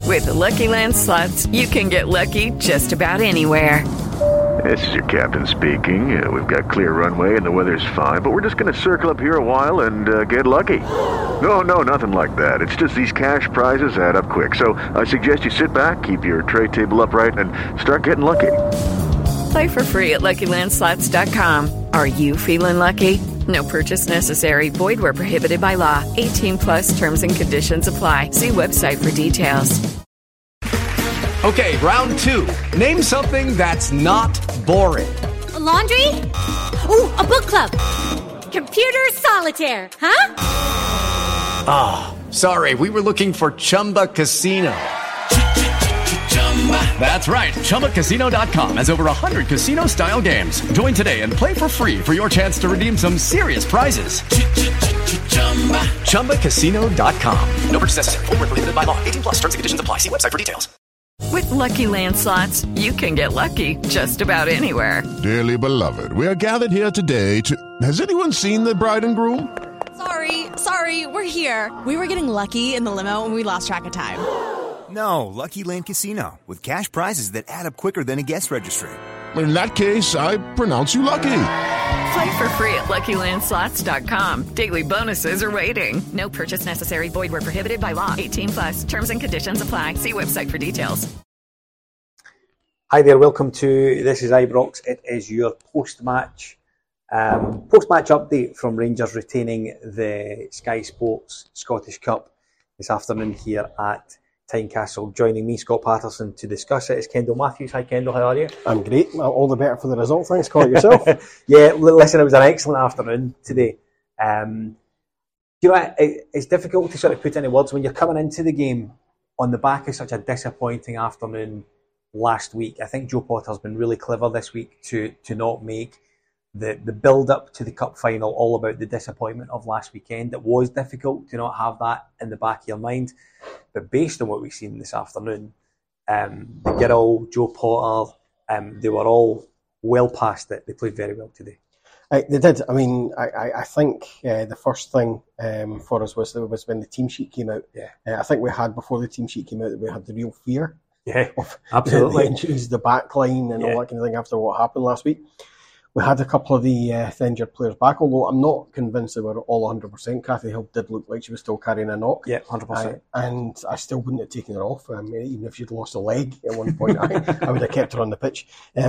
With the Lucky Land Slots, you can get lucky just about anywhere. This is your captain speaking. We've got clear runway and the weather's fine, but we're just going to circle up here a while and get lucky. No, nothing like that. It's just these cash prizes add up quick. So I suggest you sit back, keep your tray table upright, and start getting lucky. Play for free at LuckyLandSlots.com. Are you feeling lucky? No purchase necessary. Void where prohibited by law. 18+ terms and conditions apply. See website for details. Okay, round two. Name something that's not boring. A laundry? Ooh, a book club. Computer solitaire, huh? Sorry, we were looking for Chumba Casino. That's right. ChumbaCasino.com has over 100 casino-style games. Join today and play for free for your chance to redeem some serious prizes. ChumbaCasino.com. No purchase necessary. Void where prohibited by law. 18+ terms and conditions apply. See website for details. With Lucky Land Slots, you can get lucky just about anywhere. Dearly beloved, we are gathered here today to... Has anyone seen the bride and groom? Sorry, we're here. We were getting lucky in the limo and we lost track of time. No, Lucky Land Casino, with cash prizes that add up quicker than a guest registry. In that case, I pronounce you lucky. Play for free at LuckyLandSlots.com. Daily bonuses are waiting. No purchase necessary. Void where prohibited by law. 18+. Terms and conditions apply. See website for details. Hi there, welcome to This is Ibrox. It is your post-match update from Rangers retaining the Sky Sports Scottish Cup this afternoon here at Tynecastle. Joining me, Scott Patterson, to discuss it is Kendall Matthews. Hi Kendall, how are you? I'm great. Well, all the better for the result. Thanks, Scott. Yourself? Yeah, listen, it was an excellent afternoon today. You know, it's difficult to sort of put any words when you're coming into the game on the back of such a disappointing afternoon last week. I think Joe Potter's been really clever this week to not make the build-up to the cup final all about the disappointment of last weekend. It was difficult to not have that in the back of your mind. But based on what we've seen this afternoon, the Girl, Joe Potter, they were all well past it. They played very well today. They did. I mean, I think the first thing for us was when the team sheet came out. Yeah. I think we had, before the team sheet came out, that we had the real fear. Yeah, of absolutely. The injuries, the back line and all that kind of thing after what happened last week. We had a couple of the injured players back, although I'm not convinced they were all 100%. Kathy Hill did look like she was still carrying a knock. Yeah, 100%. And I still wouldn't have taken her off. Even if she'd lost a leg at one point, I would have kept her on the pitch.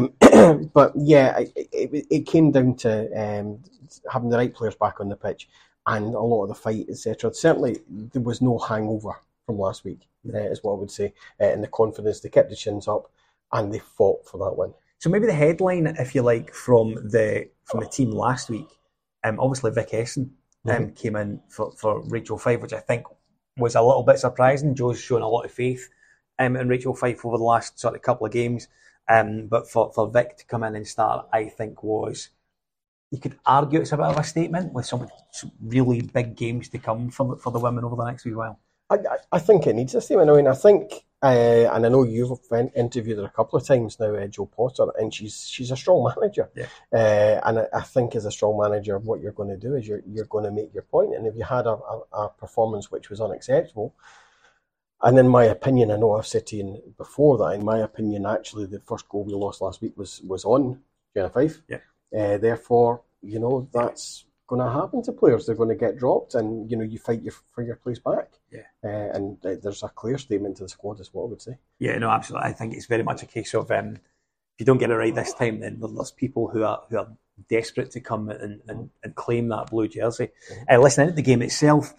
But yeah, it came down to having the right players back on the pitch and a lot of the fight, etc. Certainly, there was no hangover from last week, is what I would say. And the confidence, they kept the chins up and they fought for that win. So maybe the headline, if you like, from the team last week, obviously Vic Esson came in for Rachel Fife, which I think was a little bit surprising. Joe's shown a lot of faith in Rachel Fife over the last sort of couple of games. But for Vic to come in and start, I think was, you could argue it's a bit of a statement with some really big games to come for the women over the next wee while. I think it needs a statement. I mean, I think, and I know you've interviewed her a couple of times now, Joe Potter, and she's a strong manager. Yeah. And I think as a strong manager, what you're going to do is you're going to make your point. And if you had a performance which was unacceptable, and in my opinion, I know I've said to you before that, in my opinion, actually, the first goal we lost last week was on Jenna Fife. Yeah. Therefore, that's going to happen to players. They're going to get dropped, and you fight for your place back. Yeah. And there's a clear statement to the squad, is what I would say. Yeah, no, absolutely. I think it's very much a case of if you don't get it right this time, then there's people who are desperate to come and claim that blue jersey. Listening to the game itself,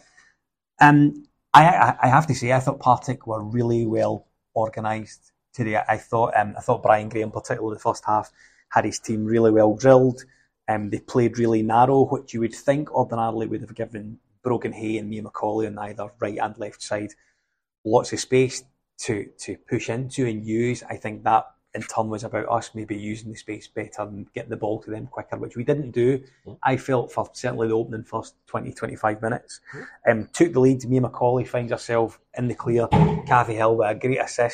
I have to say I thought Partick were really well organised today. I thought Brian Graham, particularly the first half, had his team really well drilled. They played really narrow, which you would think ordinarily would have given Brogan Hay and Mia McCauley on either right and left side lots of space to push into and use. I think that in turn was about us maybe using the space better and getting the ball to them quicker, which we didn't do. I felt for certainly the opening first 20-25 minutes. Took the lead. Mia McCauley finds herself in the clear. Kathy Hill with a great assist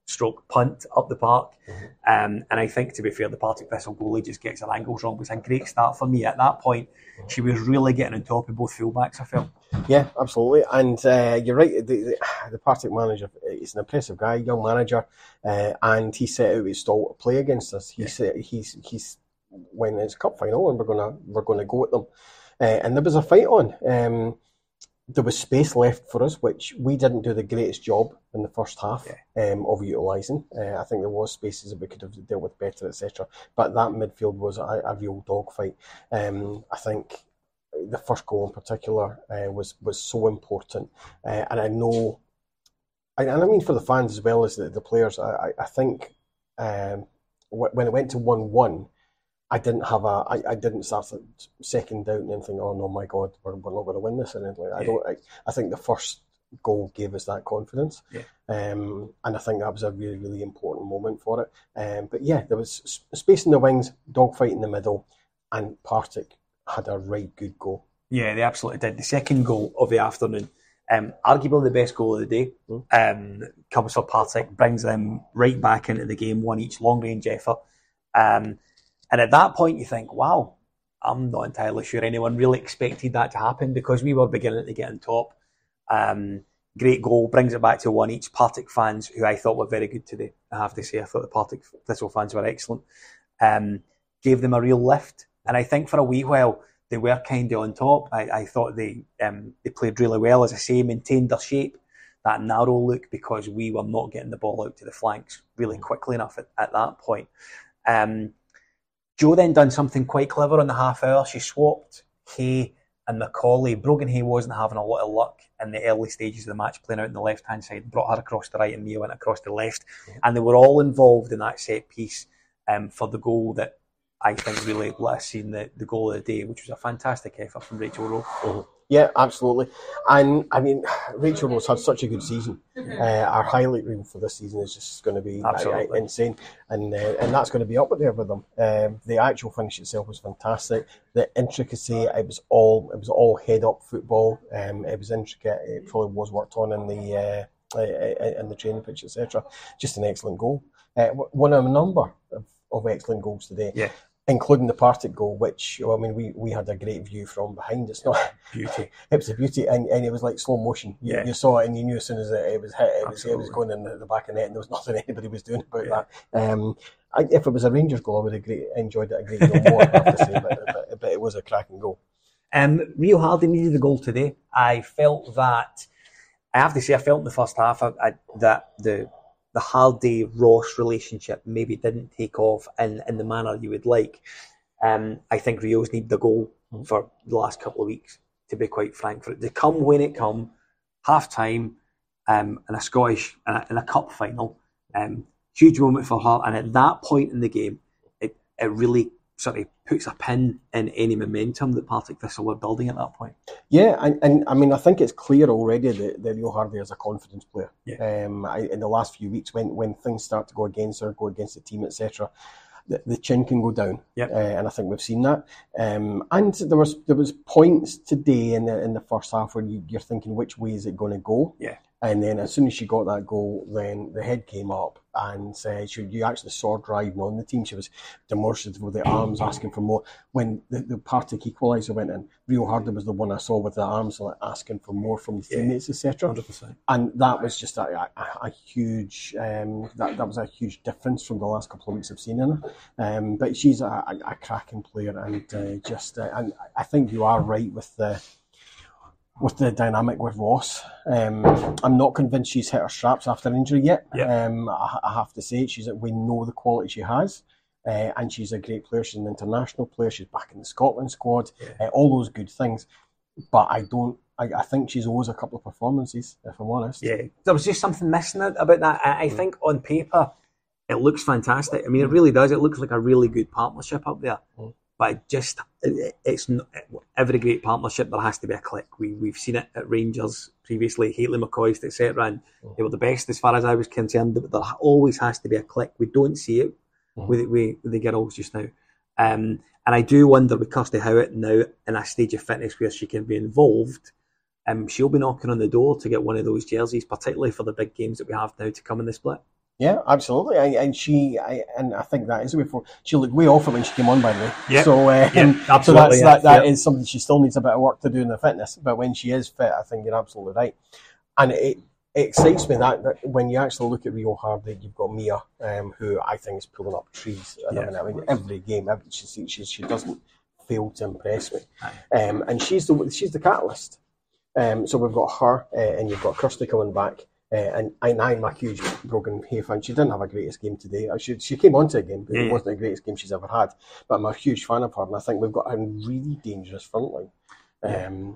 stroke punt up the park. And I think, to be fair, the Partick Thistle goalie just gets her angles wrong. It was a great start for me. At that point, she was really getting on top of both fullbacks, I felt. Yeah, absolutely. And you're right, the Partick manager, he's an impressive guy, young manager, and he set out his stall to play against us. He's when it's cup final and we're gonna go at them. And there was a fight on. There was space left for us, which we didn't do the greatest job in the first half of utilising. I think there was spaces that we could have dealt with better, etc. But that midfield was a real dogfight. I think the first goal in particular was so important. And I know, and I mean for the fans as well as the players, I think when it went to 1-1, I didn't start second doubting and think, oh no, my God, we're not going to win this. And I think the first goal gave us that confidence, and I think that was a really, really important moment for it. But yeah, there was space in the wings, dogfight in the middle, and Partick had a right good goal. Yeah, they absolutely did. The second goal of the afternoon, arguably the best goal of the day, comes for Partick, brings them right back into the game, one each, long range effort. And at that point, you think, wow, I'm not entirely sure anyone really expected that to happen because we were beginning to get on top. Great goal, brings it back to one each. Partick fans, who I thought were very good today, I have to say, I thought the Partick Thistle fans were excellent, gave them a real lift. And I think for a wee while, they were kind of on top. I thought they played really well, as I say, maintained their shape, that narrow look, because we were not getting the ball out to the flanks really quickly enough at that point. Jo then done something quite clever on the half hour. She swapped Hay and Macaulay. Brogan Hay wasn't having a lot of luck in the early stages of the match, playing out on the left-hand side, brought her across the right and Mia went across the left. And they were all involved in that set piece for the goal that I think really let us see the goal of the day, which was a fantastic effort from Rachel Rowe. Mm-hmm. Yeah, absolutely. And I mean, Rachel Rowe's had such a good season. Our highlight reel for this season is just going to be insane, and that's going to be up there with them. The actual finish itself was fantastic. The intricacy, it was all head up football. It was intricate. It probably was worked on in the training pitch, etc. Just an excellent goal. One of a number of excellent goals today. Yeah. Including the Partick goal, which, I mean, we had a great view from behind. It's not beauty. It was a beauty, and it was like slow motion. You saw it, and you knew as soon as it was hit, it was going in the back of the net, and there was nothing anybody was doing about that. If it was a Rangers goal, I would have enjoyed it a great deal more, I have to say, but it was a cracking goal. Rio Hardy needed the goal today. I felt that, I have to say, I felt in the first half that the Hardy-Ross relationship maybe didn't take off in the manner you would like. I think Rio's needed the goal for the last couple of weeks, to be quite frank. For it to come when it come, half-time, in a Scottish, in a cup final, huge moment for her. And at that point in the game, it really sort of puts a pin in any momentum that Partick Thistle were building at that point. Yeah, and I mean, I think it's clear already that Rio Hardy is a confidence player. Yeah. In the last few weeks, when things start to go against her, go against the team, etc., the chin can go down. Yep. And I think we've seen that. And there was points today in the first half where you're thinking, which way is it going to go? Yeah. And then as soon as she got that goal, then the head came up and you actually saw her driving on the team. She was demonstrative with the arms, asking for more. When the Partick equaliser went in, Rio Hardy was the one I saw with the arms asking for more from the teammates, etc. 100%. And that was just a huge that was a huge difference from the last couple of weeks I've seen in her. But she's a cracking player, and and I think you are right with the dynamic with Ross. I'm not convinced she's hit her straps after injury yet. Yeah. I have to say, we know the quality she has, and she's a great player. She's an international player. She's back in the Scotland squad. Yeah. All those good things. But I think she's owes a couple of performances, if I'm honest. Yeah, there was just something missing about that. I think on paper, it looks fantastic. I mean, it really does. It looks like a really good partnership up there. But it's not, every great partnership, there has to be a click. We've seen it at Rangers previously, Haitley McCoist, etc., and they were the best as far as I was concerned. But there always has to be a click. We don't see it with the girls just now. And I do wonder, with Kirsty Howat now in a stage of fitness where she can be involved, she'll be knocking on the door to get one of those jerseys, particularly for the big games that we have now to come in the split. Yeah, absolutely. And I think that is the way forward. She looked way off it when she came on, by the way. Yep. So, absolutely. So that is something she still needs a bit of work to do in the fitness. But when she is fit, I think you're absolutely right. And it excites me that when you actually look at Rio Hardy, you've got Mia, who I think is pulling up trees. I mean, every game, she doesn't fail to impress me. And she's the catalyst. So we've got her, and you've got Kirsty coming back. And I'm a huge Brogan Hay fan. She didn't have a greatest game today. She came onto a game, but it wasn't the greatest game she's ever had. But I'm a huge fan of her, and I think we've got a really dangerous front line. And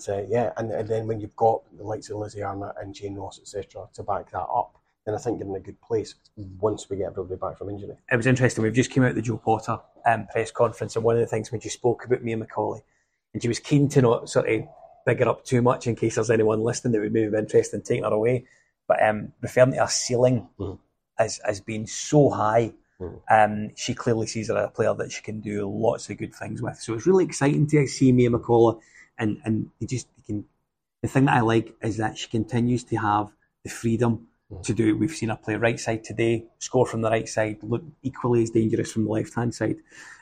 then when you've got the likes of Lizzie Arnott and Jane Ross, etc., to back that up, then I think you're in a good place once we get everybody back from injury. It was interesting. We've just came out of the Joe Potter press conference, and one of the things when she spoke about Mia McCauley, and she was keen to not sort of big her up too much in case there's anyone listening that would maybe be interested in taking her away. But referring to her ceiling as being so high, she clearly sees her as a player that she can do lots of good things with. So it's really exciting to see Mia McCullough, and the thing that I like is that she continues to have the freedom to do it. We've seen her play right side today, score from the right side, look equally as dangerous from the left hand side.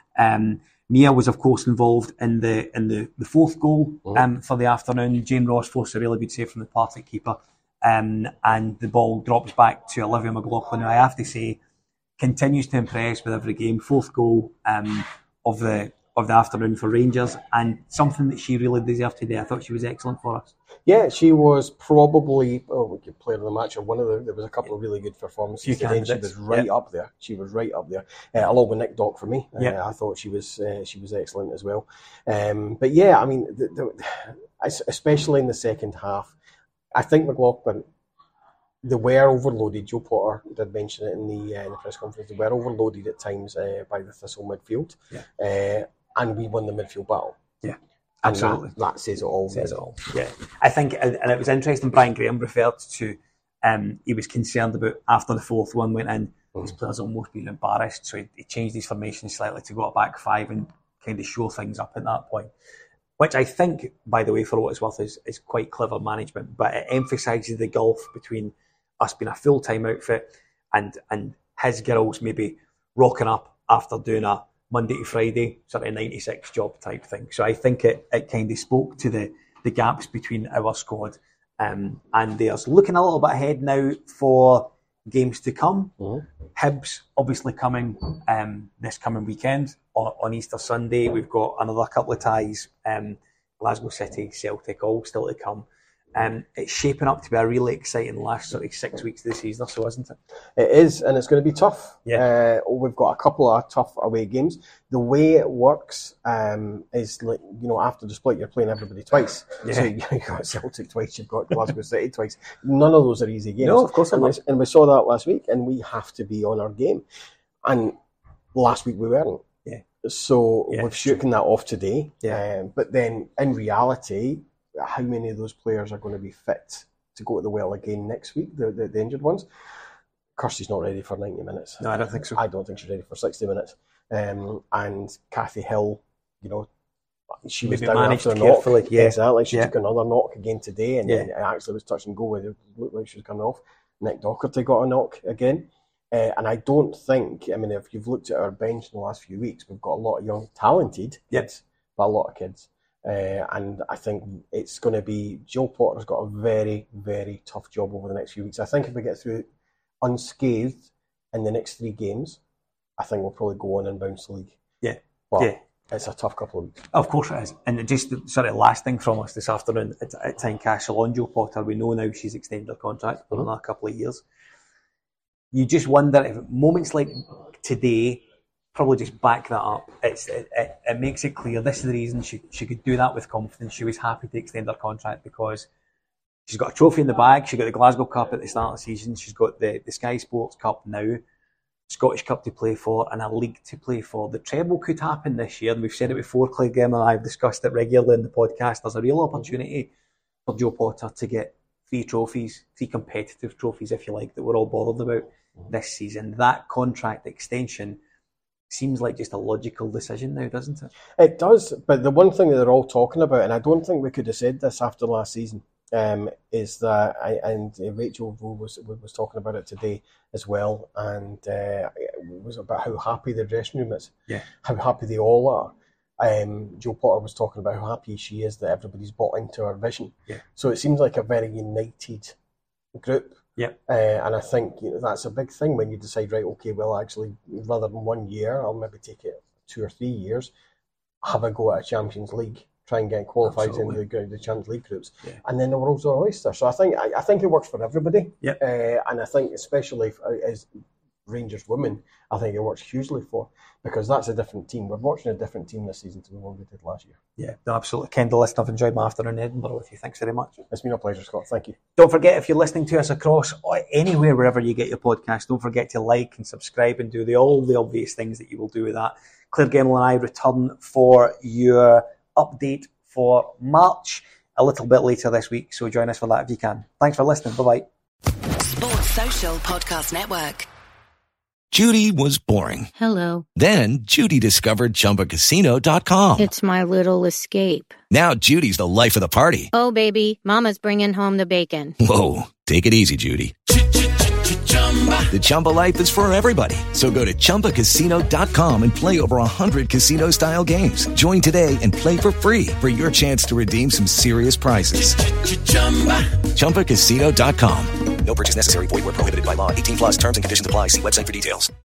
Mia was, of course, involved in the fourth goal for the afternoon. Jane Ross forced a really good save from the Partick keeper. And the ball drops back to Olivia McLaughlin, who I have to say continues to impress with every game. Fourth goal of the afternoon for Rangers, and something that she really deserved today. I thought she was excellent for us. Yeah, she was probably player of the match, or there was a couple of really good performances today, and she was right up there. She was right up there, along with Nick Dock for me. I thought she was excellent as well. But yeah, I mean, especially in the second half, I think McLaughlin, they were overloaded. Joe Potter did mention it in the press conference. They were overloaded at times by the Thistle midfield, and we won the midfield battle. Yeah, and absolutely. That says it all. Says it all. Yeah, I think, and it was interesting. Brian Graham referred to he was concerned about after the fourth one went in, his players almost being embarrassed, so he changed his formation slightly to go a back five and kind of show things up at that point. Which I think, by the way, for what it's worth, is quite clever management. But it emphasises the gulf between us being a full-time outfit and his girls maybe rocking up after doing a Monday to Friday sort of 96 job type thing. So I think it kind of spoke to the gaps between our squad and theirs. Looking a little bit ahead now for games to come. Hibs obviously coming this coming weekend on Easter Sunday. We've got another couple of ties, Glasgow City, Celtic, all still to come. It's shaping up to be a really exciting last sort of 6 weeks of the season or so, isn't it? It is, and it's going to be tough. Yeah. We've got a couple of tough away games. The way it works is, like, after the split, you're playing everybody twice. Yeah. So you've got Celtic twice, you've got Glasgow City twice. None of those are easy games. No, of course not. And we saw that last week, and we have to be on our game. And last week we weren't. Yeah. So we've shaken that off today. Yeah. But then, in reality, how many of those players are going to be fit to go to the well again next week, the injured ones? Kirsty's not ready for 90 minutes. No, I don't think so. I don't think she's ready for 60 minutes. And Kathy Hill, she was down after a knock. Yeah. Exactly. She took another knock again today, and then it actually was touch and go with it. Looked like she was coming off. Nick Docherty got a knock again. And I don't think, if you've looked at our bench in the last few weeks, we've got a lot of young, talented kids, but a lot of kids. And I think it's going to be, Joe Potter's got a very, very tough job over the next few weeks. I think if we get through unscathed in the next 3 games, I think we'll probably go on and bounce the league. Yeah. But it's a tough couple of weeks. Of course it is. And just sort of last thing from us this afternoon at Tynecastle on Joe Potter, we know now she's extended her contract for another couple of years. You just wonder if moments like today probably just back that up. It makes it clear this is the reason she could do that with confidence. She was happy to extend her contract because she's got a trophy in the bag. She got the Glasgow Cup at the start of the season. She's got the Sky Sports Cup now, Scottish Cup to play for, and a league to play for. The treble could happen this year, and we've said it before. Claire Graham and I have discussed it regularly in the podcast. There's a real opportunity for Joe Potter to get 3 trophies, 3 competitive trophies, if you like, that we're all bothered about this season. That contract extension seems like just a logical decision now, doesn't it? It does, but the one thing that they're all talking about, and I don't think we could have said this after last season, is that, and Rachel was talking about it today as well, and it was about how happy the dressing room is, how happy they all are. Joe Potter was talking about how happy she is that everybody's bought into her vision. So it seems like a very united group. And I think that's a big thing when you decide, right, okay, well, actually, rather than 1 year, I'll maybe take it 2 or 3 years, have a go at a Champions League, try and get qualified into the Champions League groups, and then the world's our oyster. So I think it works for everybody, and I think especially as Rangers women, I think it works hugely for, because that's a different team. We're watching a different team this season to the one we did last year. Yeah, no, absolutely. Kendall, listen, I've enjoyed my afternoon in Edinburgh with you. Thanks very much. It's been a pleasure, Scott. Thank you. Don't forget, if you're listening to us across anywhere, wherever you get your podcast, don't forget to like and subscribe and do all the obvious things that you will do with that. Claire Gemmell and I return for your update for March a little bit later this week, so join us for that if you can. Thanks for listening. Bye-bye. Sports Social Podcast Network. Judy was boring. Hello. Then Judy discovered ChumbaCasino.com. It's my little escape. Now Judy's the life of the party. Oh, baby, mama's bringing home the bacon. Whoa, take it easy, Judy. The Chumba life is for everybody. So go to ChumbaCasino.com and play over 100 casino-style games. Join today and play for free for your chance to redeem some serious prizes. ChumbaCasino.com. No purchase necessary. Void where prohibited by law. 18+ terms and conditions apply. See website for details.